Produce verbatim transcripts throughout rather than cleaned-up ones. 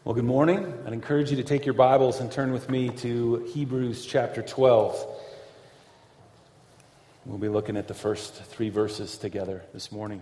Well, good morning. I'd encourage you to take your Bibles and turn with me to Hebrews chapter twelve. We'll be looking at the first three verses together this morning.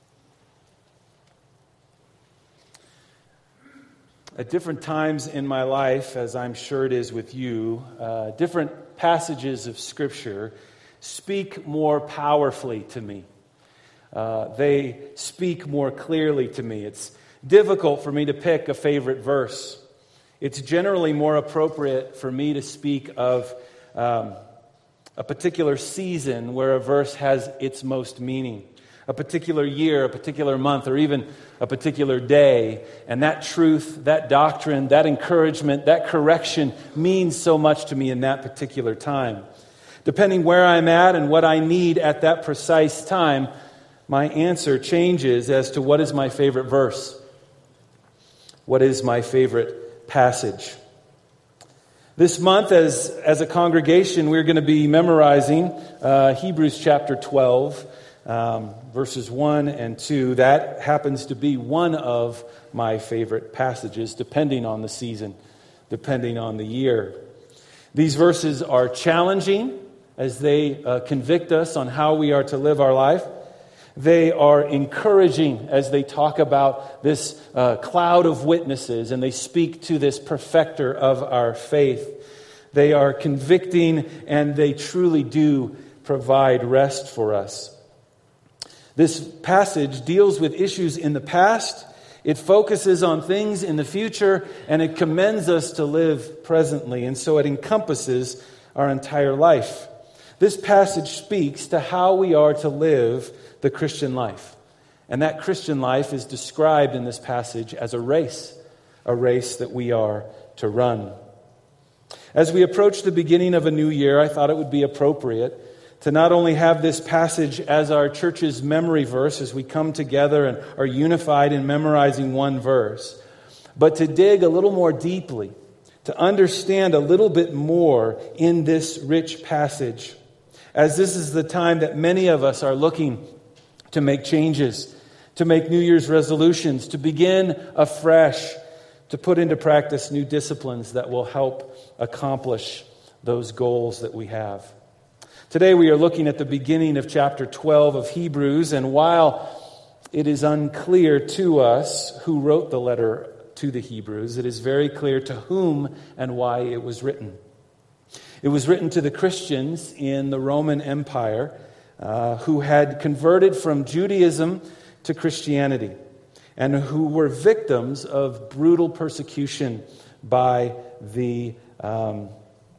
At different times in my life, as I'm sure it is with you, uh, different passages of Scripture speak more powerfully to me. Uh, they speak more clearly to me. It's difficult for me to pick a favorite verse. It's generally more appropriate for me to speak of um, a particular season where a verse has its most meaning, a particular year, a particular month, or even a particular day. And that truth, that doctrine, that encouragement, that correction means so much to me in that particular time. Depending where I'm at and what I need at that precise time, my answer changes as to what is my favorite verse. What is my favorite passage? This month, as, as a congregation, we're going to be memorizing uh, Hebrews chapter twelve, um, verses one and two. That happens to be one of my favorite passages, depending on the season, depending on the year. These verses are challenging as they uh, convict us on how we are to live our life. They are encouraging as they talk about this uh, cloud of witnesses and they speak to this perfecter of our faith. They are convicting and they truly do provide rest for us. This passage deals with issues in the past. It focuses on things in the future and it commends us to live presently. And so it encompasses our entire life. This passage speaks to how we are to live the Christian life. And that Christian life is described in this passage as a race, a race that we are to run. As we approach the beginning of a new year, I thought it would be appropriate to not only have this passage as our church's memory verse as we come together and are unified in memorizing one verse, but to dig a little more deeply, to understand a little bit more in this rich passage, as this is the time that many of us are looking to make changes, to make New Year's resolutions, to begin afresh, to put into practice new disciplines that will help accomplish those goals that we have. Today we are looking at the beginning of chapter twelve of Hebrews, and while it is unclear to us who wrote the letter to the Hebrews, it is very clear to whom and why it was written. It was written to the Christians in the Roman Empire uh, who had converted from Judaism to Christianity and who were victims of brutal persecution by the um,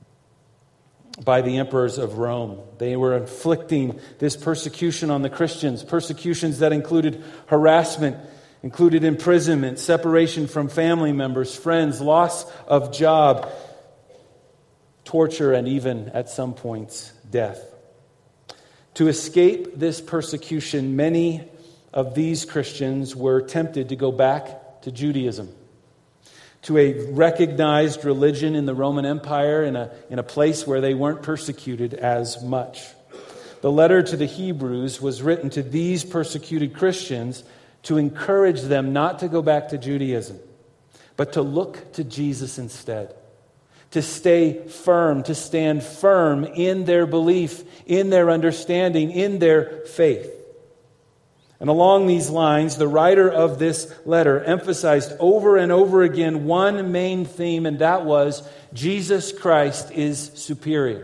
by the emperors of Rome. They were inflicting this persecution on the Christians, persecutions that included harassment, included imprisonment, separation from family members, friends, loss of job, torture, and even, at some points, death. To escape this persecution, many of these Christians were tempted to go back to Judaism, to a recognized religion in the Roman Empire, in a, in a place where they weren't persecuted as much. The letter to the Hebrews was written to these persecuted Christians to encourage them not to go back to Judaism, but to look to Jesus instead. To stay firm, to stand firm in their belief, in their understanding, in their faith. And along these lines, the writer of this letter emphasized over and over again one main theme, and that was Jesus Christ is superior.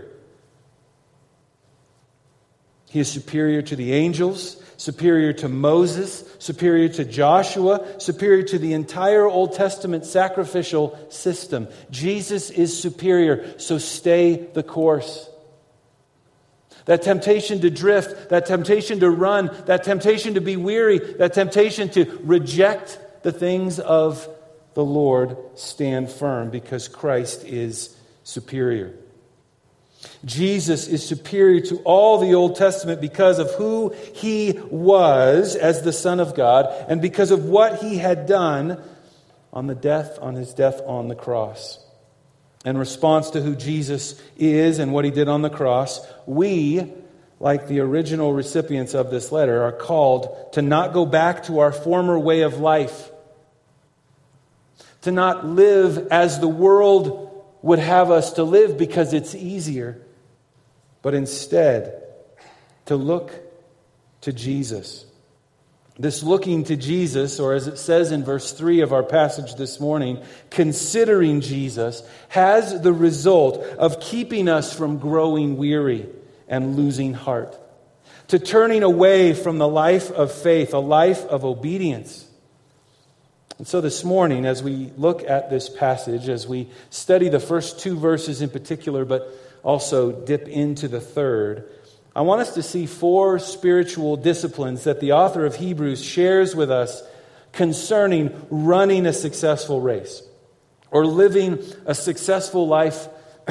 He is superior to the angels, superior to Moses, superior to Joshua, superior to the entire Old Testament sacrificial system. Jesus is superior, so stay the course. That temptation to drift, that temptation to run, that temptation to be weary, that temptation to reject the things of the Lord, stand firm because Christ is superior. Jesus is superior to all the Old Testament because of who He was as the Son of God and because of what He had done on the death, on His death on the cross. In response to who Jesus is and what He did on the cross, we, like the original recipients of this letter, are called to not go back to our former way of life, to not live as the world would have us to live because it's easier, but instead to look to Jesus. This looking to Jesus, or as it says in verse three of our passage this morning, considering Jesus, has the result of keeping us from growing weary and losing heart, to turning away from the life of faith, a life of obedience. And so this morning, as we look at this passage, as we study the first two verses in particular, but also dip into the third, I want us to see four spiritual disciplines that the author of Hebrews shares with us concerning running a successful race, or living a successful life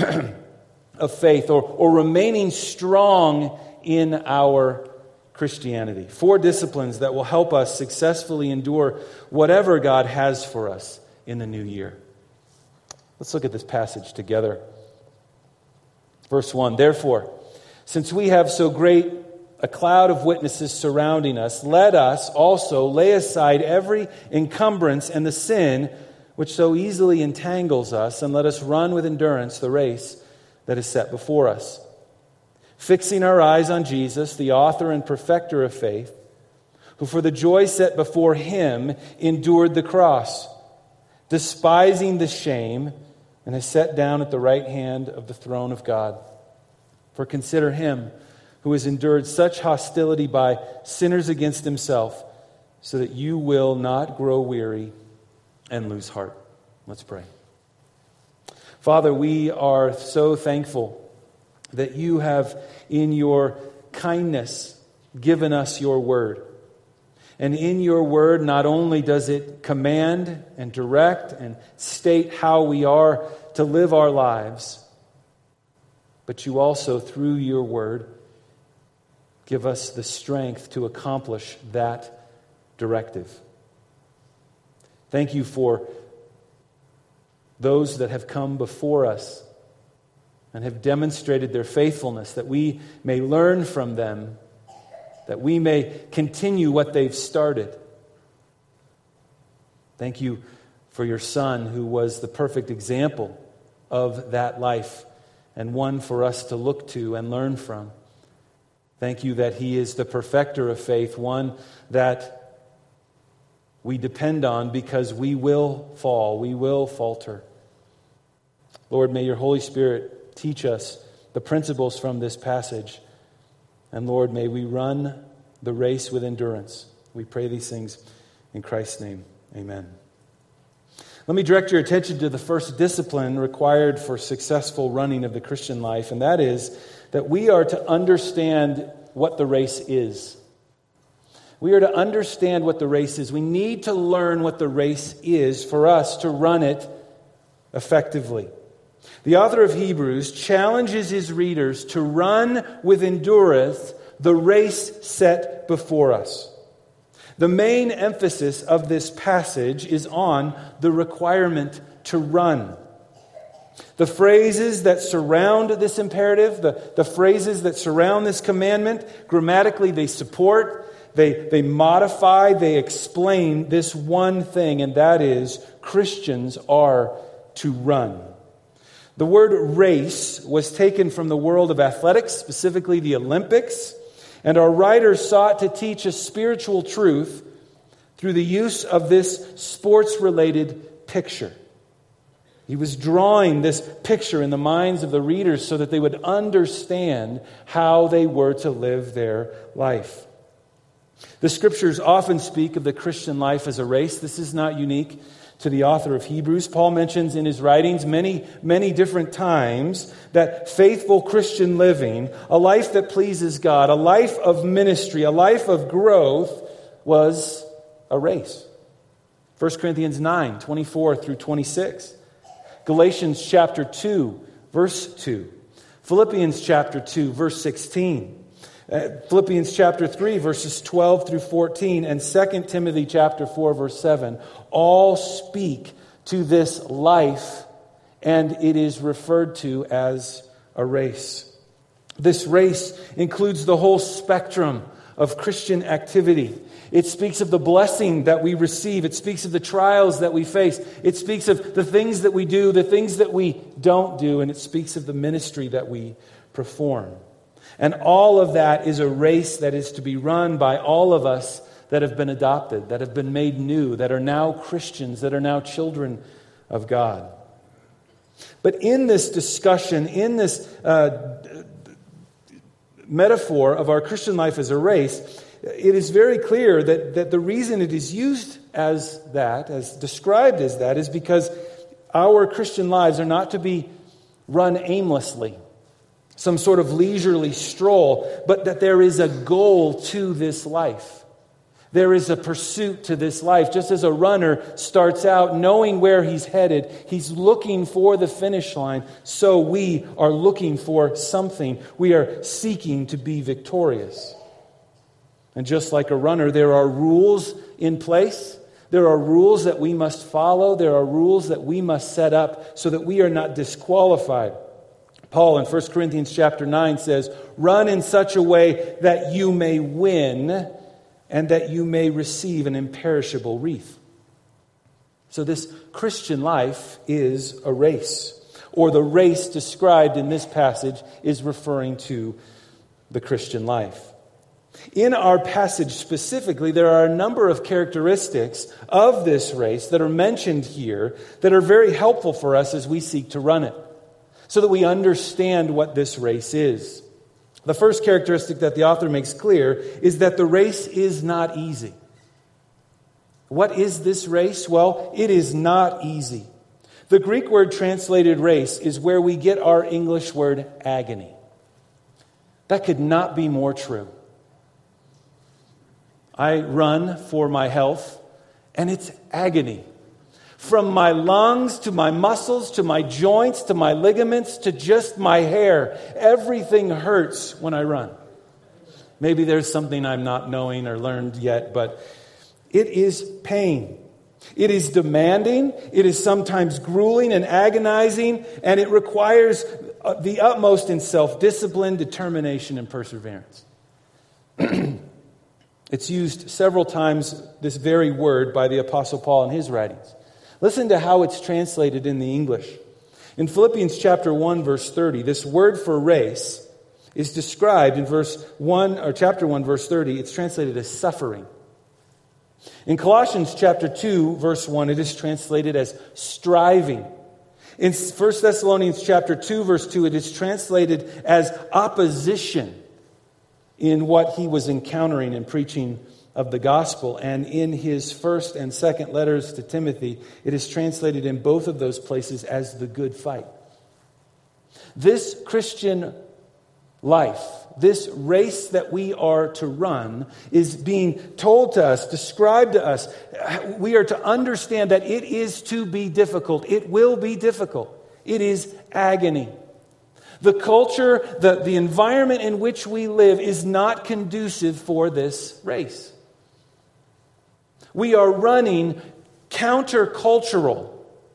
of faith, or, or remaining strong in our Christianity. Four disciplines that will help us successfully endure whatever God has for us in the new year. Let's look at this passage together. Verse one, therefore, since we have so great a cloud of witnesses surrounding us, let us also lay aside every encumbrance and the sin which so easily entangles us, and let us run with endurance the race that is set before us. Fixing our eyes on Jesus, the author and perfecter of faith, who for the joy set before him endured the cross, despising the shame, and is set down at the right hand of the throne of God. For consider him who has endured such hostility by sinners against himself, so that you will not grow weary and lose heart. Let's pray. Father, we are so thankful that you have, in your kindness, given us your word. And in your word, not only does it command and direct and state how we are to live our lives, but you also, through your word, give us the strength to accomplish that directive. Thank you for those that have come before us and have demonstrated their faithfulness, that we may learn from them, that we may continue what they've started. Thank you for your Son, who was the perfect example of that life, and one for us to look to and learn from. Thank you that he is the perfecter of faith, one that we depend on because we will fall, we will falter. Lord, may your Holy Spirit teach us the principles from this passage. And Lord, may we run the race with endurance. We pray these things in Christ's name. Amen. Let me direct your attention to the first discipline required for successful running of the Christian life, and that is that we are to understand what the race is. We are to understand what the race is. We need to learn what the race is for us to run it effectively. The author of Hebrews challenges his readers to run with endurance the race set before us. The main emphasis of this passage is on the requirement to run. The phrases that surround this imperative, the, the phrases that surround this commandment, grammatically they support, they, they modify, they explain this one thing, and that is Christians are to run. The word race was taken from the world of athletics, specifically the Olympics, and our writer sought to teach a spiritual truth through the use of this sports-related picture. He was drawing this picture in the minds of the readers so that they would understand how they were to live their life. The Scriptures often speak of the Christian life as a race. This is not unique to the author of Hebrews. Paul mentions in his writings many, many different times that faithful Christian living, a life that pleases God, a life of ministry, a life of growth, was a race. First Corinthians nine, twenty-four through twenty-six. Galatians chapter two, verse two. Philippians chapter two, verse sixteen. Uh, Philippians chapter three, verses twelve through fourteen, and Second Timothy chapter four, verse seven, all speak to this life, and it is referred to as a race. This race includes the whole spectrum of Christian activity. It speaks of the blessing that we receive. It speaks of the trials that we face. It speaks of the things that we do, the things that we don't do, and it speaks of the ministry that we perform. And all of that is a race that is to be run by all of us that have been adopted, that have been made new, that are now Christians, that are now children of God. But in this discussion, in this uh, metaphor of our Christian life as a race, it is very clear that, that the reason it is used as that, as described as that, is because our Christian lives are not to be run aimlessly, some sort of leisurely stroll, but that there is a goal to this life. There is a pursuit to this life. Just as a runner starts out knowing where he's headed, he's looking for the finish line, so we are looking for something. We are seeking to be victorious. And just like a runner, there are rules in place. There are rules that we must follow. There are rules that we must set up so that we are not disqualified. Paul in First Corinthians chapter nine says, "Run in such a way that you may win and that you may receive an imperishable wreath." So this Christian life is a race, or the race described in this passage is referring to the Christian life. In our passage specifically, there are a number of characteristics of this race that are mentioned here that are very helpful for us as we seek to run it, so that we understand what this race is. The first characteristic that the author makes clear is that the race is not easy. What is this race? Well, it is not easy. The Greek word translated race is where we get our English word agony. That could not be more true. I run for my health, and it's agony. From my lungs to my muscles to my joints to my ligaments to just my hair, everything hurts when I run. Maybe there's something I'm not knowing or learned yet, but it is pain. It is demanding. It is sometimes grueling and agonizing, and it requires the utmost in self-discipline, determination, and perseverance. It's used several times, this very word, by the Apostle Paul in his writings. Listen to how it's translated in the English. In Philippians chapter one, verse thirty, this word for race is described in verse one, or chapter one, verse thirty. It's translated as suffering. In Colossians chapter two, verse one, it is translated as striving. In First Thessalonians chapter two, verse two, it is translated as opposition in what he was encountering and preaching of the gospel. And in his first and second letters to Timothy, it is translated in both of those places as the good fight. This Christian life, this race that we are to run, is being told to us, described to us. We are to understand that it is to be difficult. It will be difficult. It is agony. The culture, the, the environment in which we live is not conducive for this race. We are running countercultural.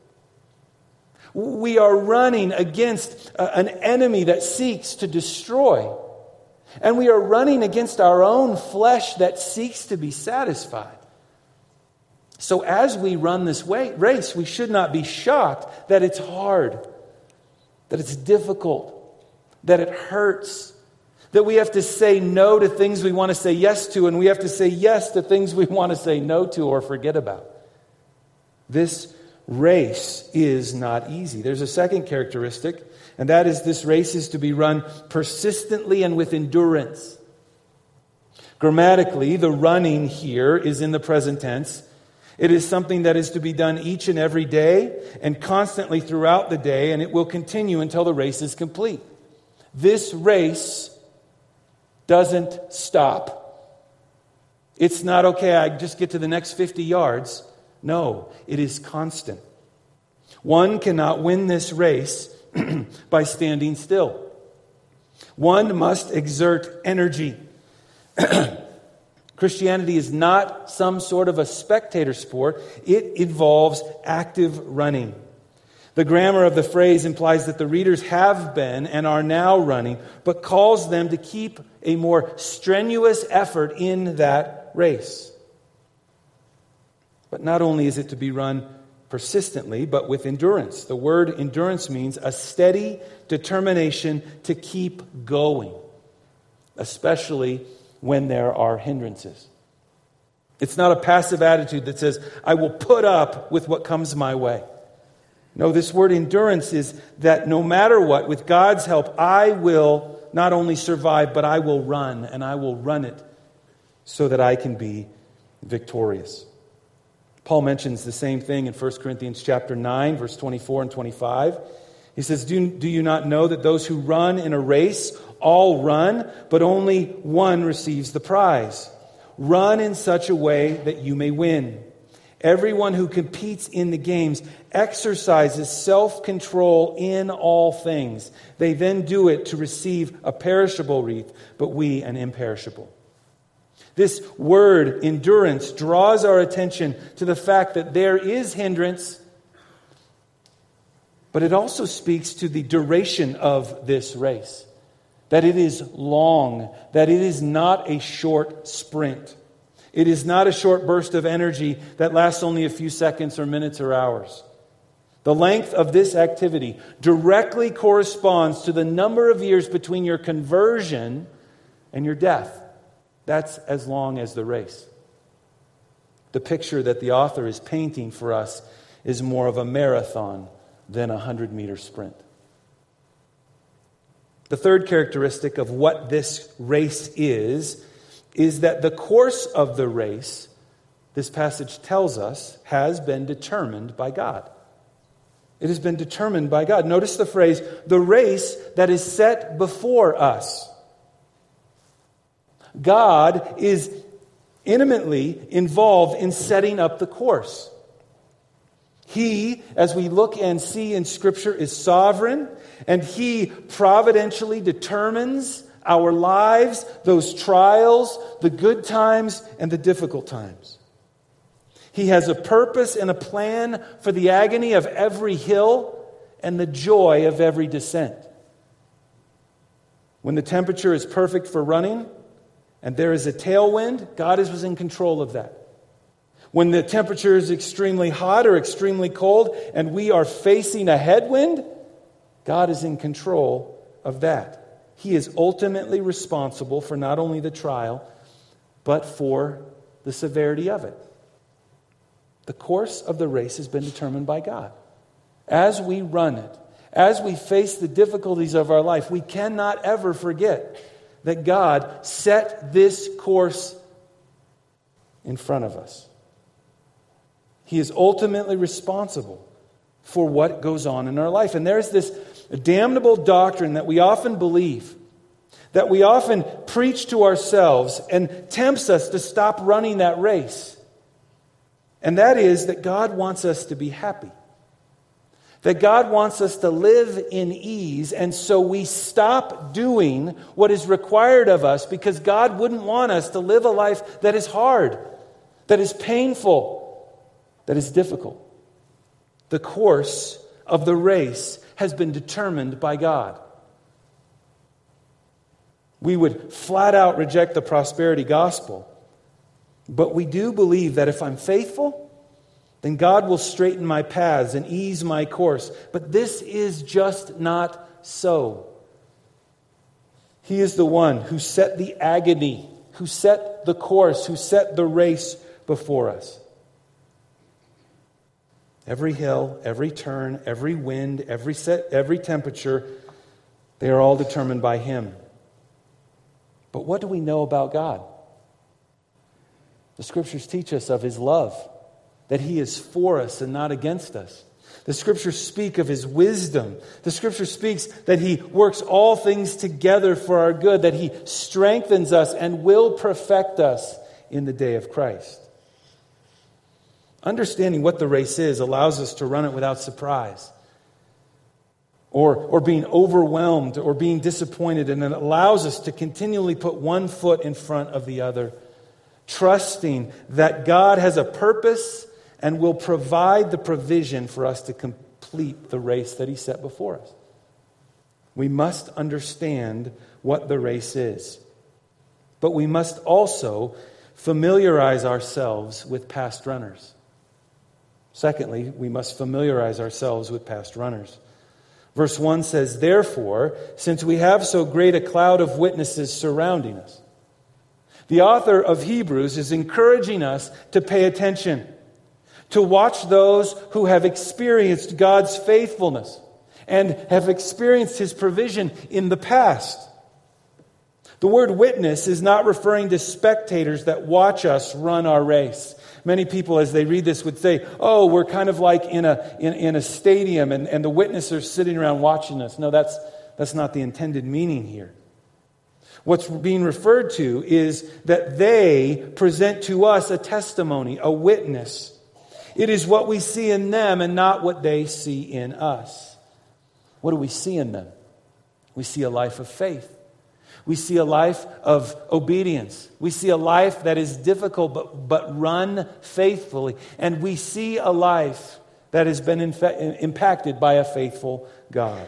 We are running against an enemy that seeks to destroy. And we are running against our own flesh that seeks to be satisfied. So as we run this way, race, we should not be shocked that it's hard, that it's difficult, that it hurts, that we have to say no to things we want to say yes to, and we have to say yes to things we want to say no to or forget about. This race is not easy. There's a second characteristic, and that is this race is to be run persistently and with endurance. Grammatically, the running here is in the present tense. It is something that is to be done each and every day and constantly throughout the day, and it will continue until the race is complete. This race doesn't stop. It's not, okay, I just get to the next fifty yards. No, it is constant. One cannot win this race by standing still. One must exert energy. Christianity is not some sort of a spectator sport. It involves active running. The grammar of the phrase implies that the readers have been and are now running, but calls them to keep a more strenuous effort in that race. But not only is it to be run persistently, but with endurance. The word endurance means a steady determination to keep going, especially when there are hindrances. It's not a passive attitude that says, I will put up with what comes my way. No, this word endurance is that no matter what, with God's help, I will not only survive, but I will run, and I will run it so that I can be victorious. Paul mentions the same thing in First Corinthians chapter nine, verse twenty-four and twenty-five. He says, do, do you not know that those who run in a race all run, but only one receives the prize? Run in such a way that you may win. Everyone who competes in the games exercises self-control in all things. They then do it to receive a perishable wreath, but we an imperishable. This word, endurance, draws our attention to the fact that there is hindrance, but it also speaks to the duration of this race. That it is long, that it is not a short sprint. It is not a short burst of energy that lasts only a few seconds or minutes or hours. The length of this activity directly corresponds to the number of years between your conversion and your death. That's as long as the race. The picture that the author is painting for us is more of a marathon than a hundred-meter sprint. The third characteristic of what this race is, is that the course of the race, this passage tells us, has been determined by God. It has been determined by God. Notice the phrase, the race that is set before us. God is intimately involved in setting up the course. He, as we look and see in Scripture, is sovereign, and He providentially determines our lives, those trials, the good times and the difficult times. He has a purpose and a plan for the agony of every hill and the joy of every descent. When the temperature is perfect for running and there is a tailwind, God is in control of that. When the temperature is extremely hot or extremely cold and we are facing a headwind, God is in control of that. He is ultimately responsible for not only the trial, but for the severity of it. The course of the race has been determined by God. As we run it, as we face the difficulties of our life, we cannot ever forget that God set this course in front of us. He is ultimately responsible for what goes on in our life. And there's this damnable doctrine that we often believe, that we often preach to ourselves and tempts us to stop running that race. And that is that God wants us to be happy. That God wants us to live in ease, and so we stop doing what is required of us because God wouldn't want us to live a life that is hard, that is painful, that is difficult. The course of the race has been determined by God. We would flat out reject the prosperity gospel, but we do believe that if I'm faithful, then God will straighten my paths and ease my course. But this is just not so. He is the one who set the agony, who set the course, who set the race before us. Every hill, every turn, every wind, every set, every temperature, they are all determined by Him. But what do we know about God? The Scriptures teach us of His love, that He is for us and not against us. The Scriptures speak of His wisdom. The Scripture speaks that He works all things together for our good, that He strengthens us and will perfect us in the day of Christ. Understanding what the race is allows us to run it without surprise, or, or being overwhelmed or being disappointed, and it allows us to continually put one foot in front of the other, trusting that God has a purpose and will provide the provision for us to complete the race that He set before us. We must understand what the race is, but we must also familiarize ourselves with past runners. Secondly, we must familiarize ourselves with past runners. Verse one says, "Therefore, since we have so great a cloud of witnesses surrounding us." The author of Hebrews is encouraging us to pay attention, to watch those who have experienced God's faithfulness and have experienced His provision in the past. The word witness is not referring to spectators that watch us run our race. Many people, as they read this, would say, oh, we're kind of like in a in, in a stadium and, and the witnesses are sitting around watching us. No, that's that's not the intended meaning here. What's being referred to is that they present to us a testimony, a witness. It is what we see in them and not what they see in us. What do we see in them? We see a life of faith. We see a life of obedience. We see a life that is difficult but, but run faithfully. And we see a life that has been infa- impacted by a faithful God.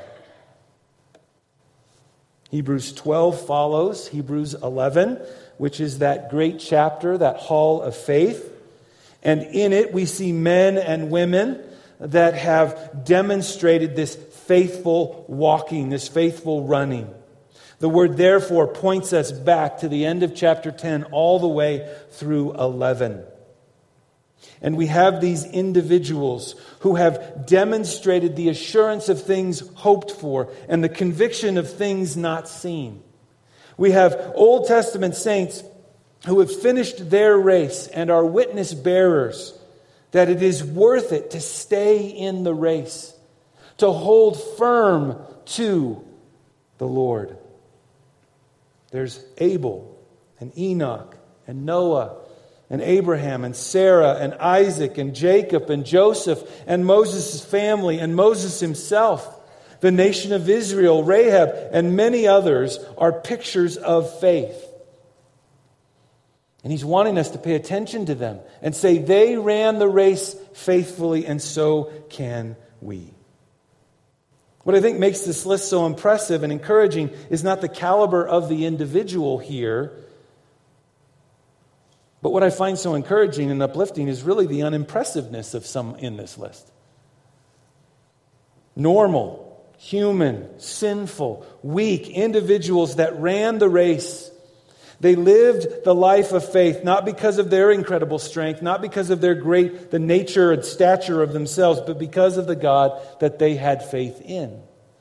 Hebrews twelve follows Hebrews eleven, which is that great chapter, that hall of faith. And in it we see men and women that have demonstrated this faithful walking, this faithful running. The word therefore points us back to the end of chapter ten all the way through eleven. And we have these individuals who have demonstrated the assurance of things hoped for and the conviction of things not seen. We have Old Testament saints who have finished their race and are witness bearers that it is worth it to stay in the race, to hold firm to the Lord. There's Abel and Enoch and Noah and Abraham and Sarah and Isaac and Jacob and Joseph and Moses' family and Moses himself. The nation of Israel, Rahab, and many others are pictures of faith. And he's wanting us to pay attention to them and say they ran the race faithfully and so can we. What I think makes this list so impressive and encouraging is not the caliber of the individual here, but what I find so encouraging and uplifting is really the unimpressiveness of some in this list. Normal, human, sinful, weak individuals that ran the race. They lived the life of faith, not because of their incredible strength, not because of their great, the nature and stature of themselves, but because of the God that they had faith in.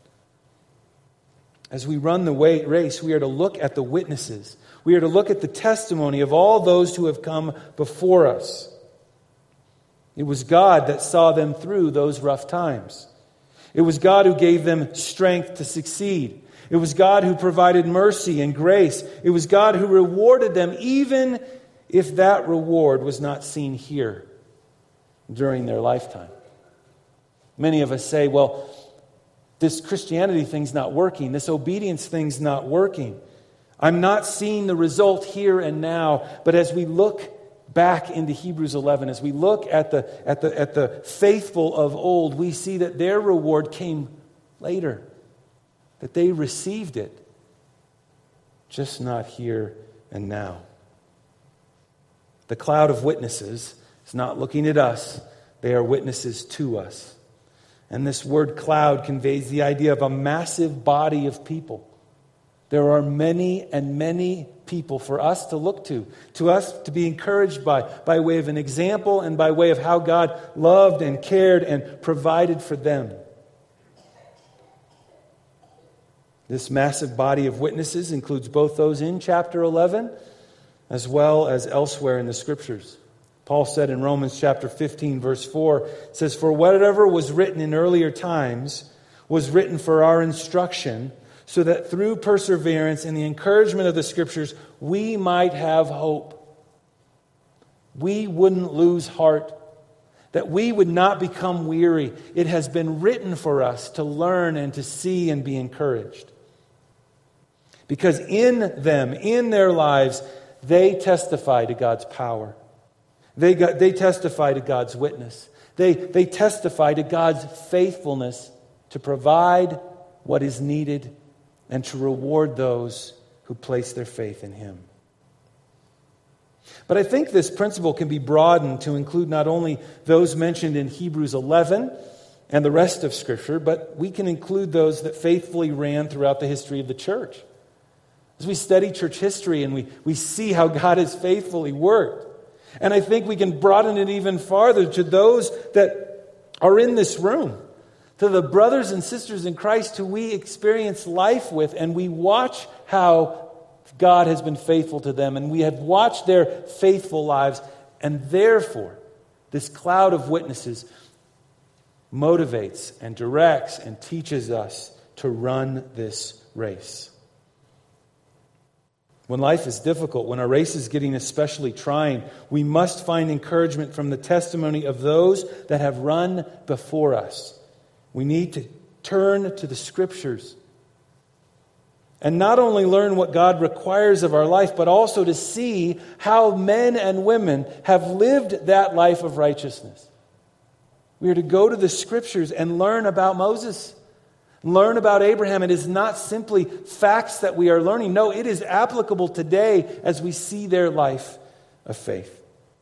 As we run the race, we are to look at the witnesses. We are to look at the testimony of all those who have come before us. It was God that saw them through those rough times. It was God who gave them strength to succeed. It was God who provided mercy and grace. It was God who rewarded them, even if that reward was not seen here during their lifetime. Many of us say, well, this Christianity thing's not working. This obedience thing's not working. I'm not seeing the result here and now. But as we look back into Hebrews eleven, as we look at the, at the, at the faithful of old, we see that their reward came later. That they received it, just not here and now. The cloud of witnesses is not looking at us. They are witnesses to us. And this word cloud conveys the idea of a massive body of people. There are many and many people for us to look to, to us to be encouraged by, by way of an example and by way of how God loved and cared and provided for them. This massive body of witnesses includes both those in chapter eleven as well as elsewhere in the Scriptures. Paul said in Romans chapter fifteen, verse four, it says, "For whatever was written in earlier times was written for our instruction, so that through perseverance and the encouragement of the Scriptures, we might have hope." We wouldn't lose heart, that we would not become weary. It has been written for us to learn and to see and be encouraged. Because in them, in their lives, they testify to God's power. They, got, they testify to God's witness. They, they testify to God's faithfulness to provide what is needed and to reward those who place their faith in Him. But I think this principle can be broadened to include not only those mentioned in Hebrews eleven and the rest of Scripture, but we can include those that faithfully ran throughout the history of the church. As we study church history and we, we see how God has faithfully worked. And I think we can broaden it even farther to those that are in this room, to the brothers and sisters in Christ who we experience life with, and we watch how God has been faithful to them, and we have watched their faithful lives, and therefore this cloud of witnesses motivates and directs and teaches us to run this race. When life is difficult, when our race is getting especially trying, we must find encouragement from the testimony of those that have run before us. We need to turn to the Scriptures and not only learn what God requires of our life, but also to see how men and women have lived that life of righteousness. We are to go to the Scriptures and learn about Moses, learn about Abraham. It is not simply facts that we are learning. No, it is applicable today as we see their life of faith.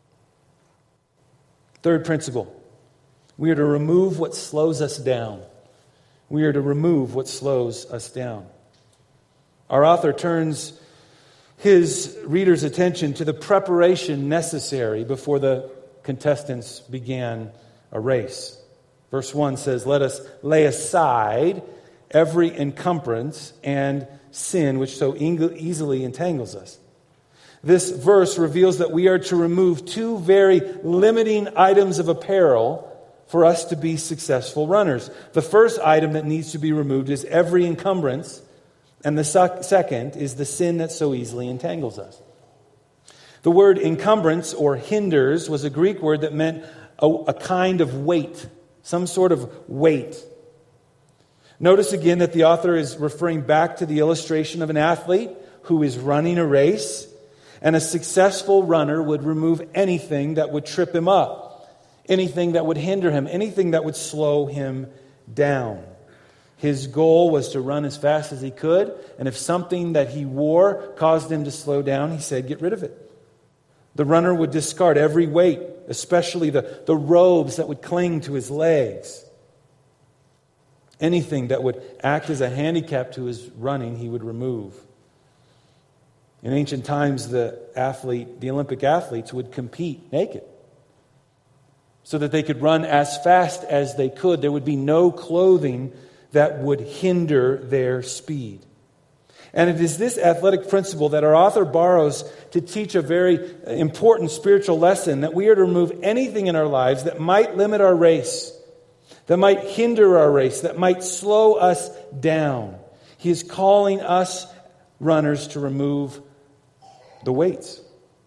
Third principle, we are to remove what slows us down. We are to remove what slows us down. Our author turns his reader's attention to the preparation necessary before the contestants began a race. Verse one says, "Let us lay aside every encumbrance and sin which so easily entangles us." This verse reveals that we are to remove two very limiting items of apparel for us to be successful runners. The first item that needs to be removed is every encumbrance, and the second is the sin that so easily entangles us. The word encumbrance or hinders was a Greek word that meant a, a kind of weight, some sort of weight. Notice again that the author is referring back to the illustration of an athlete who is running a race, and a successful runner would remove anything that would trip him up, anything that would hinder him, anything that would slow him down. His goal was to run as fast as he could, and if something that he wore caused him to slow down, he said, get rid of it. The runner would discard every weight, especially the, the robes that would cling to his legs. Anything that would act as a handicap to his running, he would remove. In ancient times, the athlete, the Olympic athletes would compete naked so that they could run as fast as they could. There would be no clothing that would hinder their speed. And it is this athletic principle that our author borrows to teach a very important spiritual lesson, that we are to remove anything in our lives that might limit our race, that might hinder our race, that might slow us down. He is calling us runners to remove the weights.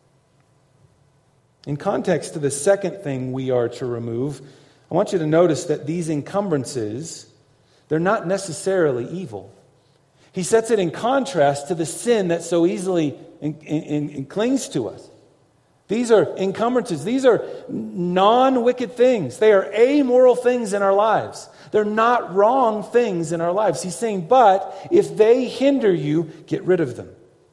In context to the second thing we are to remove, I want you to notice that these encumbrances, they're not necessarily evil. He sets it in contrast to the sin that so easily in, in, in clings to us. These are encumbrances. These are non-wicked things. They are amoral things in our lives. They're not wrong things in our lives. He's saying, but if they hinder you, get rid of them.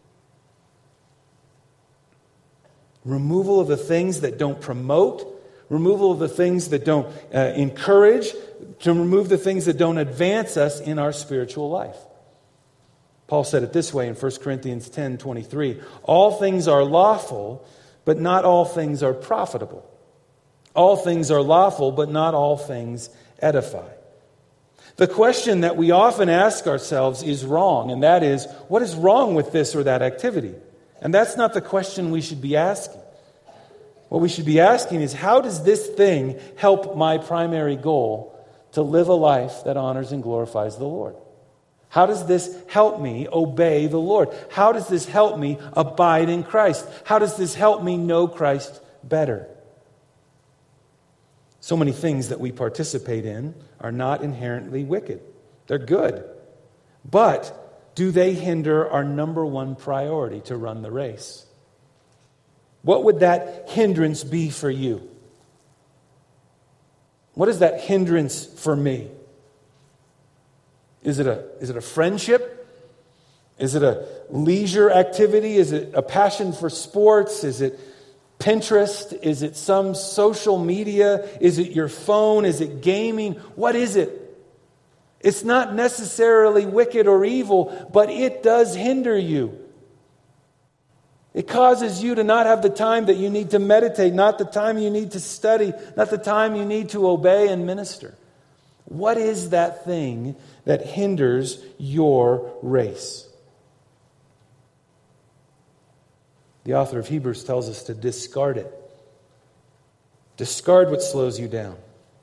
Removal of the things that don't promote, removal of the things that don't uh, encourage, to remove the things that don't advance us in our spiritual life. Paul said it this way in First Corinthians ten twenty-three. All things are lawful, but not all things are profitable. All things are lawful, but not all things edify. The question that we often ask ourselves is wrong, and that is, what is wrong with this or that activity? And that's not the question we should be asking. What we should be asking is, how does this thing help my primary goal to live a life that honors and glorifies the Lord? How does this help me obey the Lord? How does this help me abide in Christ? How does this help me know Christ better? So many things that we participate in are not inherently wicked. They're good. But do they hinder our number one priority to run the race? What would that hindrance be for you? What is that hindrance for me? Is it a, is it a friendship? Is it a leisure activity? Is it a passion for sports? Is it Pinterest? Is it some social media? Is it your phone? Is it gaming? What is it? It's not necessarily wicked or evil, but it does hinder you. It causes you to not have the time that you need to meditate, not the time you need to study, not the time you need to obey and minister. What is that thing that hinders your race? The author of Hebrews tells us to discard it. Discard what slows you down.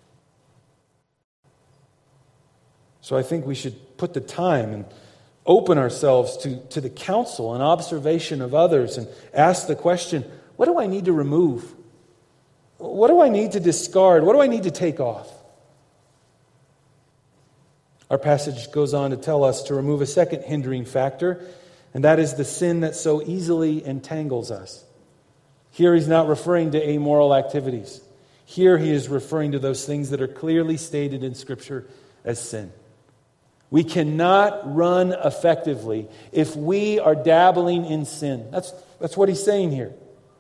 So I think we should put the time and open ourselves to, to the counsel and observation of others and ask the question, what do I need to remove? What do I need to discard? What do I need to take off? Our passage goes on to tell us to remove a second hindering factor, and that is the sin that so easily entangles us. Here he's not referring to amoral activities. Here he is referring to those things that are clearly stated in Scripture as sin. We cannot run effectively if we are dabbling in sin. That's, that's what he's saying here.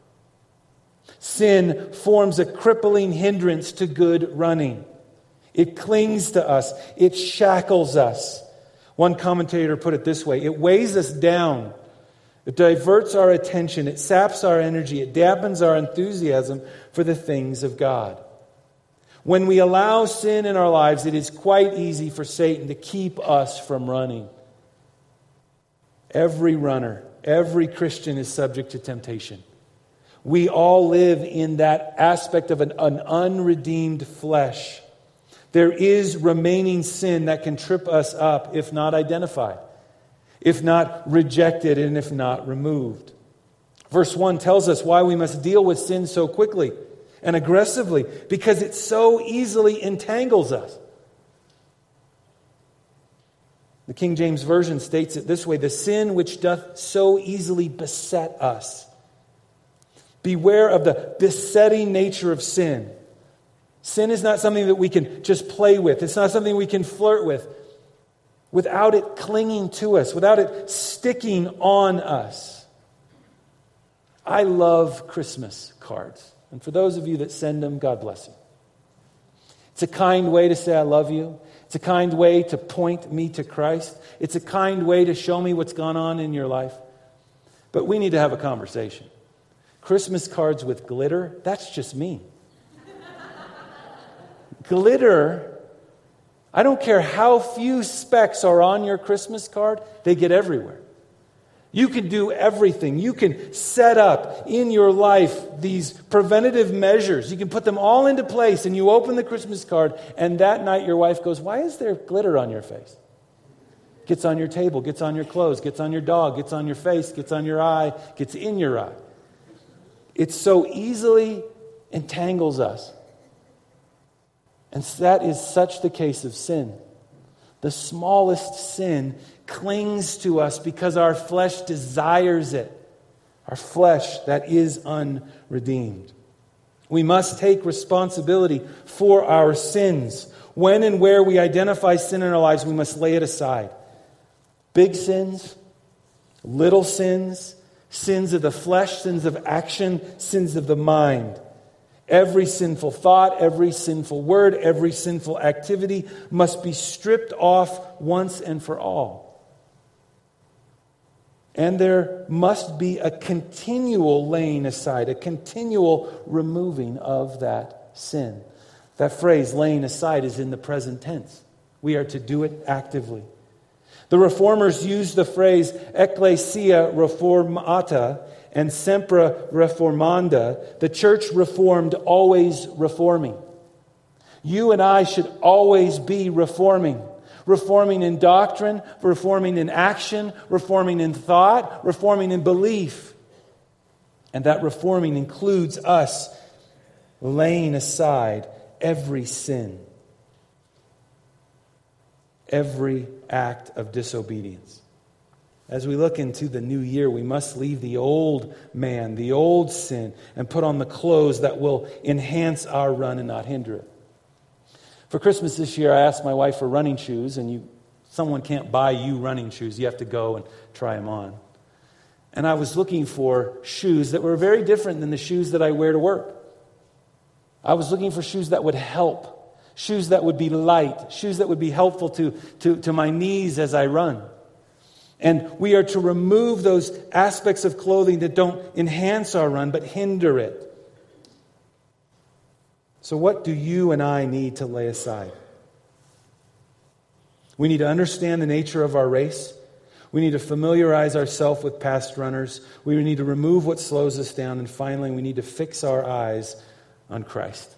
Sin forms a crippling hindrance to good running. It clings to us. It shackles us. One commentator put it this way: it weighs us down. It diverts our attention. It saps our energy. It dampens our enthusiasm for the things of God. When we allow sin in our lives, it is quite easy for Satan to keep us from running. Every runner, every Christian is subject to temptation. We all live in that aspect of an, an unredeemed flesh. There is remaining sin that can trip us up if not identified, if not rejected, and if not removed. Verse one tells us why we must deal with sin so quickly and aggressively, because it so easily entangles us. The King James Version states it this way: the sin which doth so easily beset us. Beware of the besetting nature of sin. Sin is not something that we can just play with. It's not something we can flirt with without it clinging to us, without it sticking on us. I love Christmas cards. And for those of you that send them, God bless you. It's a kind way to say I love you. It's a kind way to point me to Christ. It's a kind way to show me what's gone on in your life. But we need to have a conversation. Christmas cards with glitter, that's just me. Glitter, I don't care how few specks are on your Christmas card, they get everywhere. You can do everything. You can set up in your life these preventative measures. You can put them all into place, and you open the Christmas card, and that night your wife goes, "Why is there glitter on your face?" Gets on your table, gets on your clothes, gets on your dog, gets on your face, gets on your eye, gets in your eye. It so easily entangles us. And that is such the case of sin. The smallest sin clings to us because our flesh desires it. Our flesh that is unredeemed. We must take responsibility for our sins. When and where we identify sin in our lives, we must lay it aside. Big sins, little sins, sins of the flesh, sins of action, sins of the mind. Every sinful thought, every sinful word, every sinful activity must be stripped off once and for all. And there must be a continual laying aside, a continual removing of that sin. That phrase, laying aside, is in the present tense. We are to do it actively. The Reformers used the phrase ecclesia reformata and semper reformanda. The church reformed, always reforming. You and I should always be reforming. Reforming in doctrine, reforming in action, reforming in thought, reforming in belief. And that reforming includes us laying aside every sin, every act of disobedience. As we look into the new year, we must leave the old man, the old sin, and put on the clothes that will enhance our run and not hinder it. For Christmas this year, I asked my wife for running shoes, and you, someone can't buy you running shoes. You have to go and try them on. And I was looking for shoes that were very different than the shoes that I wear to work. I was looking for shoes that would help, shoes that would be light, shoes that would be helpful to, to, to my knees as I run. And we are to remove those aspects of clothing that don't enhance our run, but hinder it. So what do you and I need to lay aside? We need to understand the nature of our race. We need to familiarize ourselves with past runners. We need to remove what slows us down. And finally, we need to fix our eyes on Christ.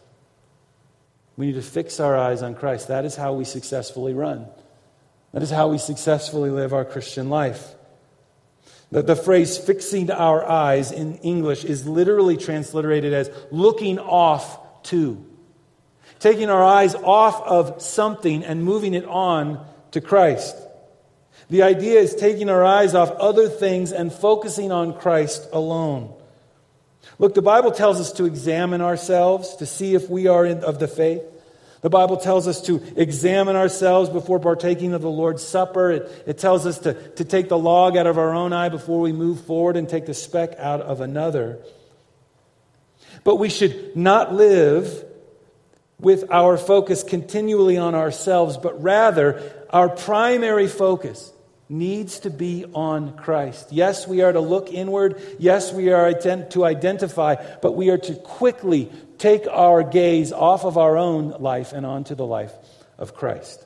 We need to fix our eyes on Christ. That is how we successfully run. That is how we successfully live our Christian life. The, the phrase fixing our eyes in English is literally transliterated as looking off to. Taking our eyes off of something and moving it on to Christ. The idea is taking our eyes off other things and focusing on Christ alone. Look, the Bible tells us to examine ourselves to see if we are in, of the faith. The Bible tells us to examine ourselves before partaking of the Lord's Supper. It, it tells us to, to take the log out of our own eye before we move forward and take the speck out of another. But we should not live with our focus continually on ourselves, but rather our primary focus needs to be on Christ. Yes, we are to look inward. Yes, we are to identify, but we are to quickly take our gaze off of our own life and onto the life of Christ.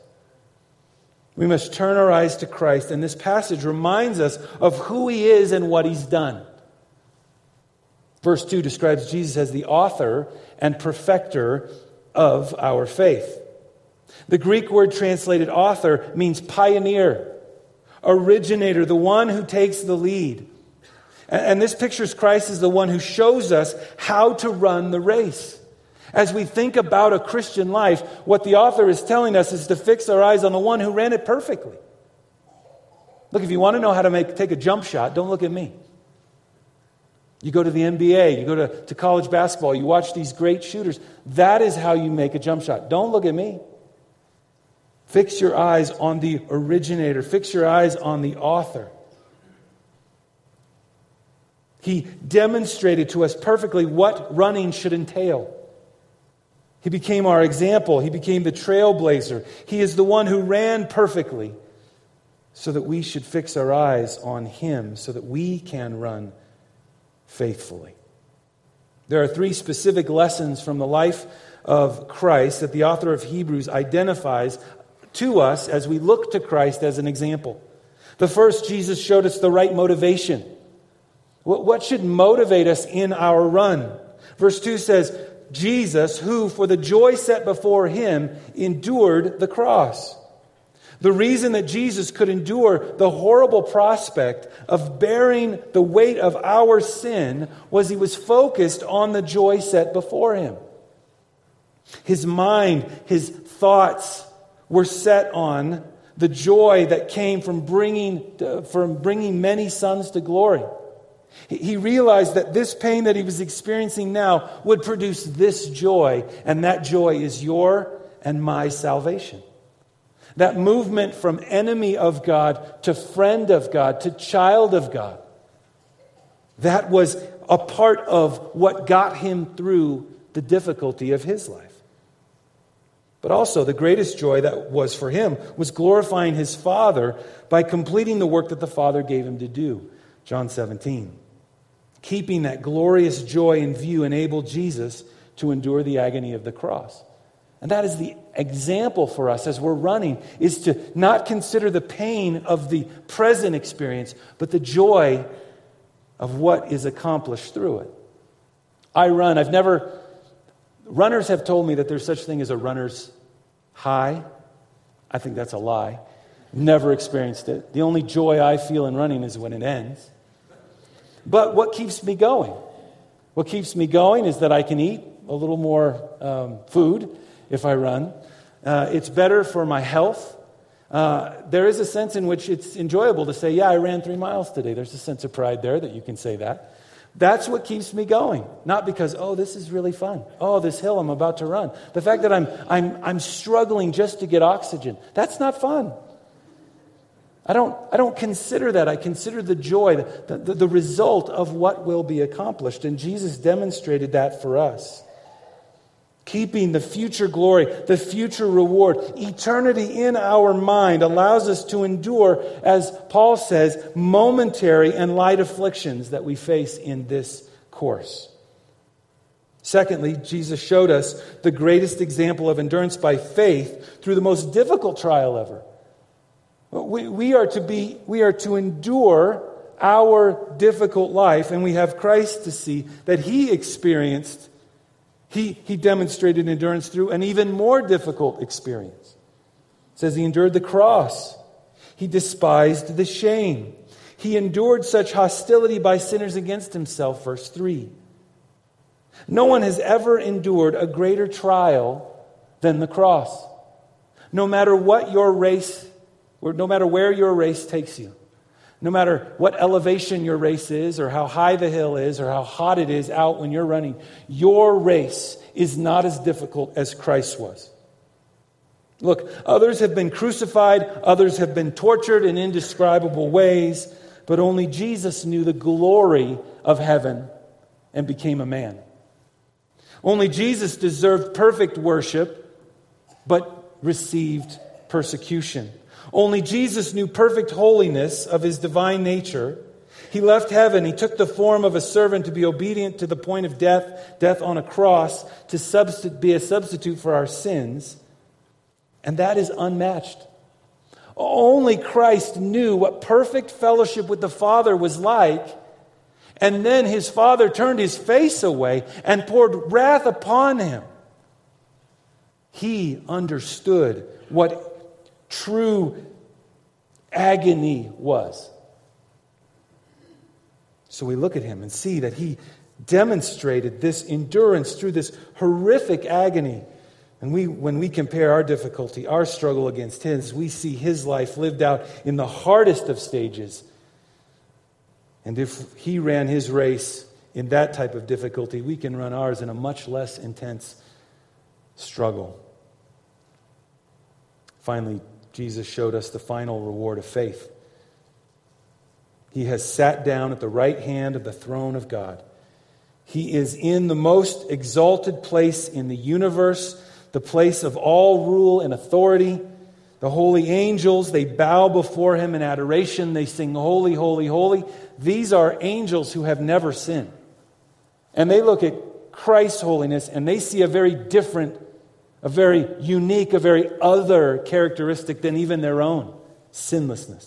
We must turn our eyes to Christ, and this passage reminds us of who He is and what He's done. Verse two describes Jesus as the author and perfecter of our faith. The Greek word translated author means pioneer, originator, the one who takes the lead. And this pictures Christ as the one who shows us how to run the race. As we think about a Christian life, what the author is telling us is to fix our eyes on the one who ran it perfectly. Look, if you want to know how to make take a jump shot, don't look at me. You go to the N B A, you go to, to college basketball, you watch these great shooters. That is how you make a jump shot. Don't look at me. Fix your eyes on the originator. Fix your eyes on the author. He demonstrated to us perfectly what running should entail. He became our example. He became the trailblazer. He is the one who ran perfectly so that we should fix our eyes on Him so that we can run faithfully. There are three specific lessons from the life of Christ that the author of Hebrews identifies to us as we look to Christ as an example. The first, Jesus showed us the right motivation. What should motivate us in our run? Verse two says, Jesus, who for the joy set before Him, endured the cross. The reason that Jesus could endure the horrible prospect of bearing the weight of our sin was He was focused on the joy set before Him. His mind, His thoughts were set on the joy that came from bringing, from bringing many sons to glory. He realized that this pain that he was experiencing now would produce this joy, and that joy is your and my salvation. That movement from enemy of God to friend of God to child of God, that was a part of what got him through the difficulty of his life. But also, the greatest joy that was for him was glorifying his Father by completing the work that the Father gave him to do. John seventeen. Keeping that glorious joy in view enabled Jesus to endure the agony of the cross. And that is the example for us as we're running, is to not consider the pain of the present experience, but the joy of what is accomplished through it. I run. I've never... Runners have told me that there's such thing as a runner's high. I think that's a lie. Never experienced it. The only joy I feel in running is when it ends. But what keeps me going? What keeps me going is that I can eat a little more um, food if I run. Uh, it's better for my health. Uh, there is a sense in which it's enjoyable to say, yeah, I ran three miles today. There's a sense of pride there that you can say that. That's what keeps me going. Not because, oh, this is really fun. Oh, this hill I'm about to run. The fact that I'm I'm I'm struggling just to get oxygen. That's not fun. I don't, I don't consider that. I consider the joy, the, the, the result of what will be accomplished. And Jesus demonstrated that for us. Keeping the future glory, the future reward, eternity in our mind allows us to endure, as Paul says, momentary and light afflictions that we face in this course. Secondly, Jesus showed us the greatest example of endurance by faith through the most difficult trial ever. We, we are to be, we are to endure our difficult life, and we have Christ to see that He experienced, He, he demonstrated endurance through an even more difficult experience. It says He endured the cross. He despised the shame. He endured such hostility by sinners against Himself, verse three. No one has ever endured a greater trial than the cross. No matter what your race, or no matter where your race takes you, no matter what elevation your race is, or how high the hill is, or how hot it is out when you're running, your race is not as difficult as Christ's was. Look, others have been crucified, others have been tortured in indescribable ways, but only Jesus knew the glory of heaven and became a man. Only Jesus deserved perfect worship, but received persecution. Only Jesus knew perfect holiness of His divine nature. He left heaven. He took the form of a servant to be obedient to the point of death, death on a cross, to substi- be a substitute for our sins. And that is unmatched. Only Christ knew what perfect fellowship with the Father was like. And then His Father turned His face away and poured wrath upon Him. He understood what true agony was. So we look at Him and see that He demonstrated this endurance through this horrific agony. And we, when we compare our difficulty, our struggle against His, we see His life lived out in the hardest of stages. And if He ran His race in that type of difficulty, we can run ours in a much less intense struggle. Finally, Jesus showed us the final reward of faith. He has sat down at the right hand of the throne of God. He is in the most exalted place in the universe, the place of all rule and authority. The holy angels, they bow before Him in adoration. They sing, holy, holy, holy. These are angels who have never sinned. And they look at Christ's holiness and they see a very different, a very unique, a very other characteristic than even their own, sinlessness.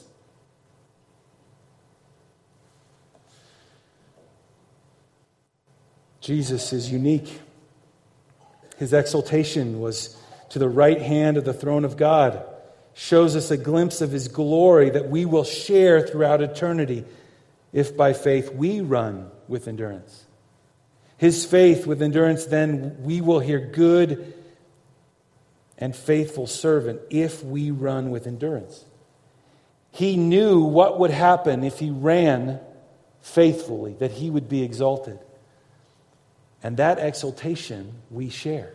Jesus is unique. His exaltation was to the right hand of the throne of God. Shows us a glimpse of His glory that we will share throughout eternity if by faith we run with endurance. His faith with endurance, then we will hear good and faithful servant if we run with endurance. He knew what would happen if He ran faithfully, that He would be exalted. And that exaltation we share.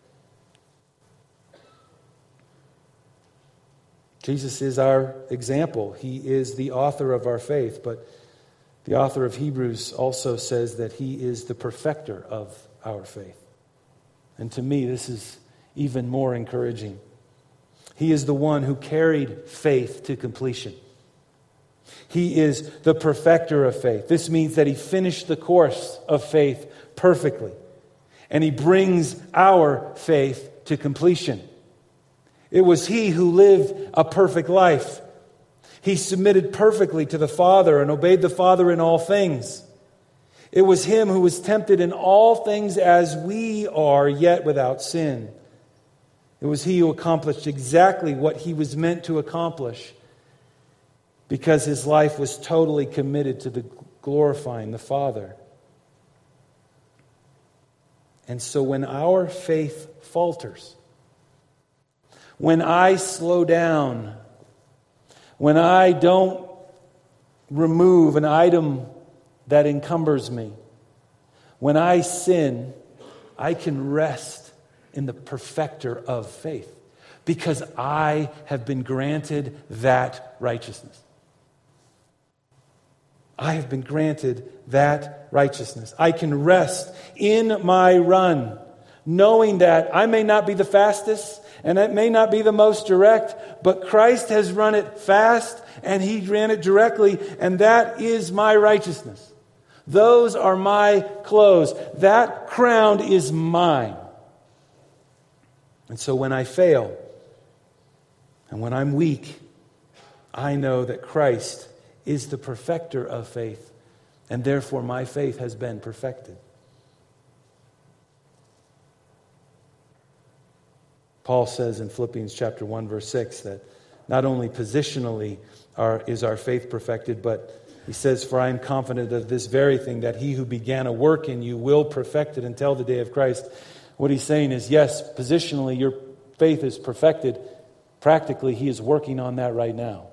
Jesus is our example. He is the author of our faith, but the author of Hebrews also says that He is the perfecter of our faith. And to me, this is even more encouraging. He is the one who carried faith to completion. He is the perfecter of faith. This means that He finished the course of faith perfectly. And He brings our faith to completion. It was He who lived a perfect life. He submitted perfectly to the Father and obeyed the Father in all things. It was Him who was tempted in all things as we are, yet without sin. It was He who accomplished exactly what He was meant to accomplish because His life was totally committed to the glorifying the Father. And so when our faith falters, when I slow down, when I don't remove an item that encumbers me, when I sin, I can rest in the perfecter of faith. because I have been granted that righteousness. I have been granted that righteousness. I can rest in my run, knowing that I may not be the fastest and it may not be the most direct, but Christ has run it fast and He ran it directly, and that is my righteousness. Those are my clothes. That crown is mine. And so when I fail and when I'm weak, I know that Christ is the perfecter of faith, and therefore my faith has been perfected. Paul says in Philippians chapter one, verse six, that not only positionally are, is our faith perfected, but he says, "For I am confident of this very thing, that He who began a work in you will perfect it until the day of Christ." What he's saying is, yes, positionally your faith is perfected. Practically, He is working on that right now.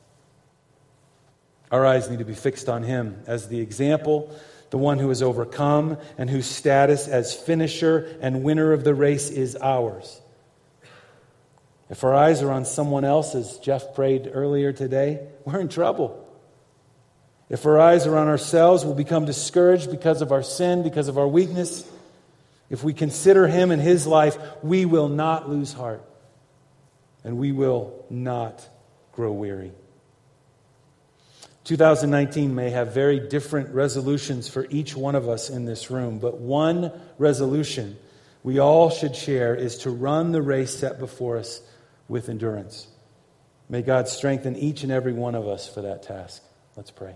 Our eyes need to be fixed on Him as the example, the one who has overcome, and whose status as finisher and winner of the race is ours. If our eyes are on someone else, as Jeff prayed earlier today, we're in trouble. If our eyes are on ourselves, we'll become discouraged because of our sin, because of our weakness. If we consider Him and His life, we will not lose heart, and we will not grow weary. two thousand nineteen may have very different resolutions for each one of us in this room, but one resolution we all should share is to run the race set before us with endurance. May God strengthen each and every one of us for that task. Let's pray.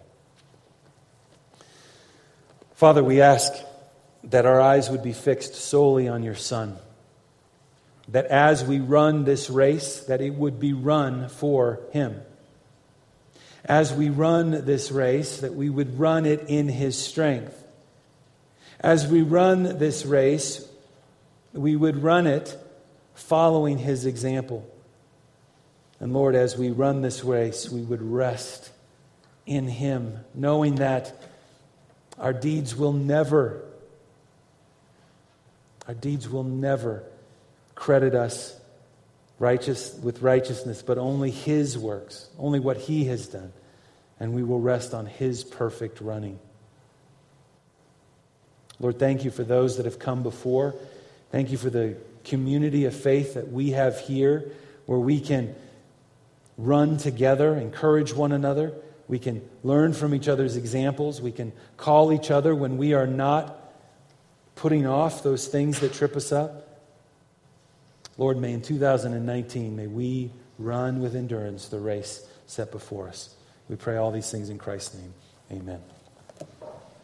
Father, we ask that our eyes would be fixed solely on Your Son. That as we run this race, that it would be run for Him. As we run this race, that we would run it in His strength. As we run this race, we would run it following His example. And Lord, as we run this race, we would rest in Him, knowing that our deeds will never, our deeds will never credit us righteous with righteousness, but only His works, only what He has done. And we will rest on His perfect running. Lord, thank You for those that have come before. Thank You for the community of faith that we have here, where we can run together, encourage one another. We can learn from each other's examples. We can call each other when we are not putting off those things that trip us up. Lord, may in two thousand nineteen, may we run with endurance the race set before us. We pray all these things in Christ's name. Amen.